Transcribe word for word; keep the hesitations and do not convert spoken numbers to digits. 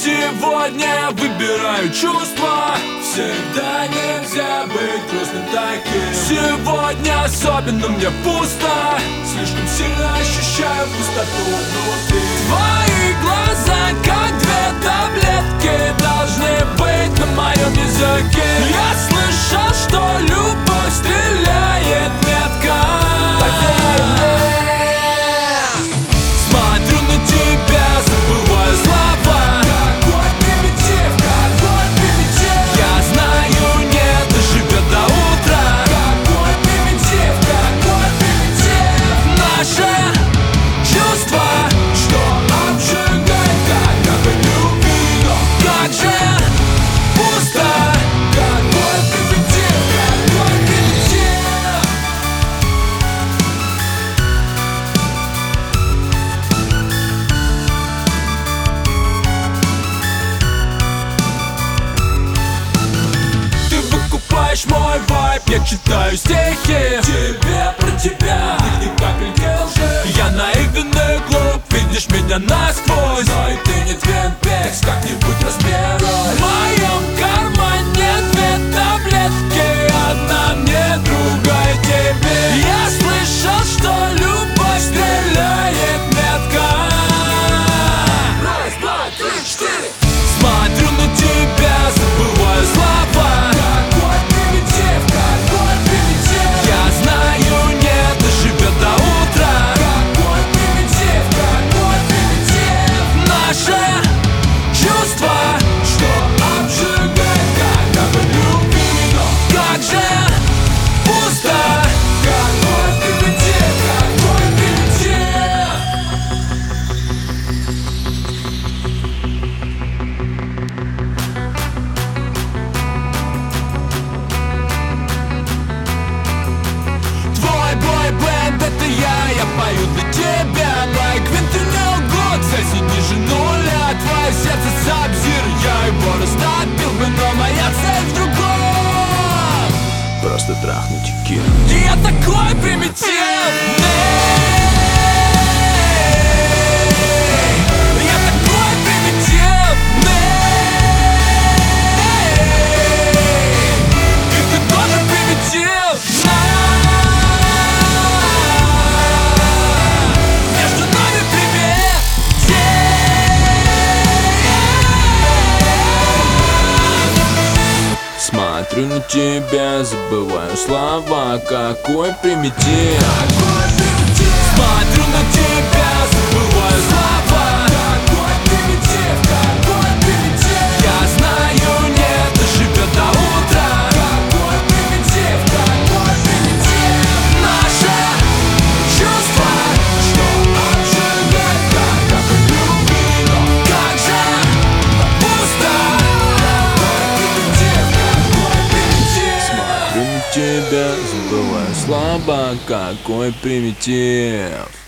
Сегодня я выбираю чувства. Всегда нельзя быть грустным таким. Сегодня особенно мне пусто. Слишком сильно ощущаю пустоту внутри. Твои глаза, как две таблетки, должны быть на моем языке. Я слышал, что любовь стреляет метко. Поверь мне. Смотрю на тебя, забываю слова. Какой примитив, какой примитив. Я знаю, не доживет до утра. Какой примитив, какой примитив. Наше чувство, что обжигает, как огонь любви. Но как же пусто. Какой примитив, какой примитив. Ты выкупаешь мой вайб, я читаю стихи. Тебе про тебя, ни капельки лжи. Я наивный глуп, видишь меня насквозь. Но и ты не Твин Пикс, как-нибудь размеруй. В моем кармане две таблетки, одна мне, другая тебе. Я слышал, что любовь стреляет метко. Раз, два, три, четыре. Смотрю на тебя, забываю слова. Какой примитив, какой примитив. Я знаю, не доживет до утра. Какой примитив, какой примитив. Наше чувство, что обжигает, как огонь любви. Но как же пусто. Какой примитив, какой примитив. Твой бойбенд, это я, я пою для тебя. Мои квинты не лгут, сессии ниже нуля. Твое сердце сабзир, я его растопил бы, но моя цель в другом. Просто трахнуть и кинуть. И я такой примитивный. Я такой примитивный. И ты тоже примитивный. Между нами примитив. Смотрю на тебя, забываю слова. Какой примитив. Смотрю на тебя, забываю слова. Какой примитив, какой примитив. Я знаю, не доживет до утра. Какой примитив, какой примитив. Наше чувство, что обжигает, как огонь любви. Но как же пусто. Какой примитив, какой примитив. Смотрю на тебя, забываю слова. Какой примитив.